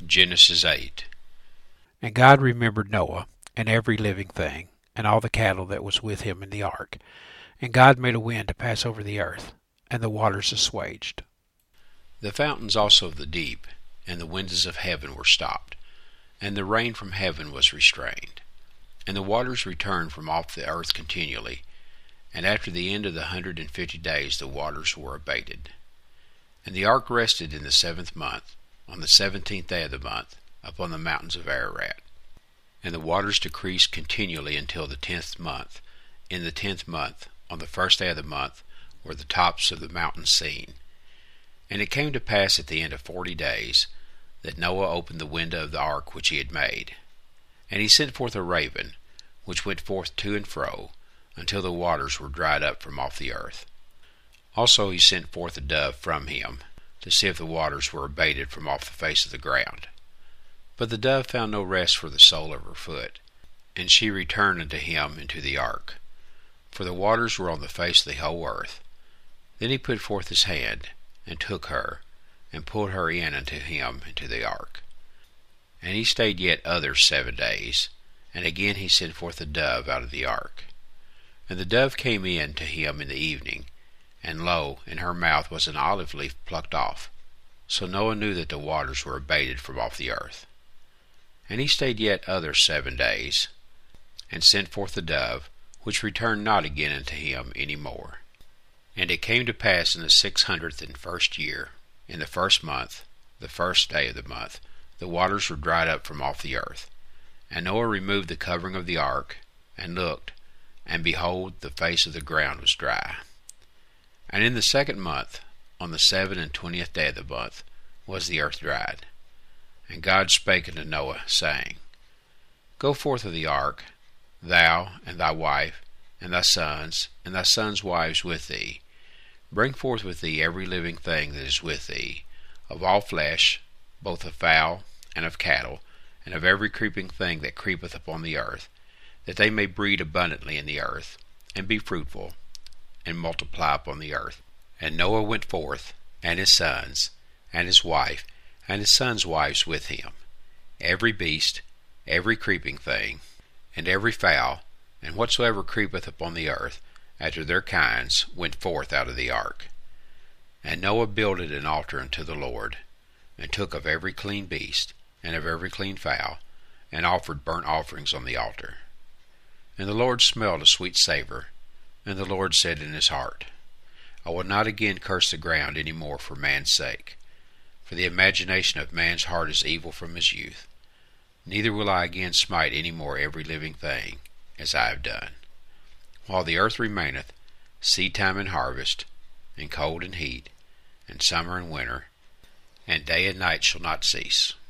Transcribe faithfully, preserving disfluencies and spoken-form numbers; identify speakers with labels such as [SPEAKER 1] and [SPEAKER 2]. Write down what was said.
[SPEAKER 1] Genesis eight.
[SPEAKER 2] And God remembered Noah, and every living thing, and all the cattle that was with him in the ark. And God made a wind to pass over the earth, and the waters assuaged.
[SPEAKER 1] The fountains also of the deep, and the windows of heaven were stopped, and the rain from heaven was restrained. And the waters returned from off the earth continually, and after the end of the hundred and fifty days the waters were abated. And the ark rested in the seventh month, on the seventeenth day of the month, upon the mountains of Ararat. And the waters decreased continually until the tenth month. In the tenth month, on the first day of the month, were the tops of the mountains seen. And it came to pass at the end of forty days, that Noah opened the window of the ark which he had made. And he sent forth a raven, which went forth to and fro, until the waters were dried up from off the earth. Also he sent forth a dove from him, to see if the waters were abated from off the face of the ground. But the dove found no rest for the sole of her foot, and she returned unto him into the ark. For the waters were on the face of the whole earth. Then he put forth his hand, and took her, and pulled her in unto him into the ark. And he stayed yet other seven days, and again he sent forth a dove out of the ark. And the dove came in to him in the evening, and lo, in her mouth was an olive leaf plucked off. So Noah knew that the waters were abated from off the earth. And he stayed yet other seven days, and sent forth the dove, which returned not again unto him any more. And it came to pass in the six hundredth and first year, in the first month, the first day of the month, the waters were dried up from off the earth. And Noah removed the covering of the ark, and looked, and behold, the face of the ground was dry. And in the second month, on the seven and twentieth day of the month, was the earth dried. And God spake unto Noah, saying, Go forth of the ark, thou, and thy wife, and thy sons, and thy sons' wives with thee. Bring forth with thee every living thing that is with thee, of all flesh, both of fowl and of cattle, and of every creeping thing that creepeth upon the earth, that they may breed abundantly in the earth, and be fruitful, and multiply upon the earth. And Noah went forth, and his sons, and his wife, and his sons' wives with him, every beast, every creeping thing, and every fowl, and whatsoever creepeth upon the earth, after their kinds, went forth out of the ark. And Noah builded an altar unto the Lord, and took of every clean beast, and of every clean fowl, and offered burnt offerings on the altar. And the Lord smelled a sweet savour, and the Lord said in his heart, I will not again curse the ground any more for man's sake, for the imagination of man's heart is evil from his youth. Neither will I again smite any more every living thing, as I have done. While the earth remaineth, seed time and harvest, and cold and heat, and summer and winter, and day and night shall not cease.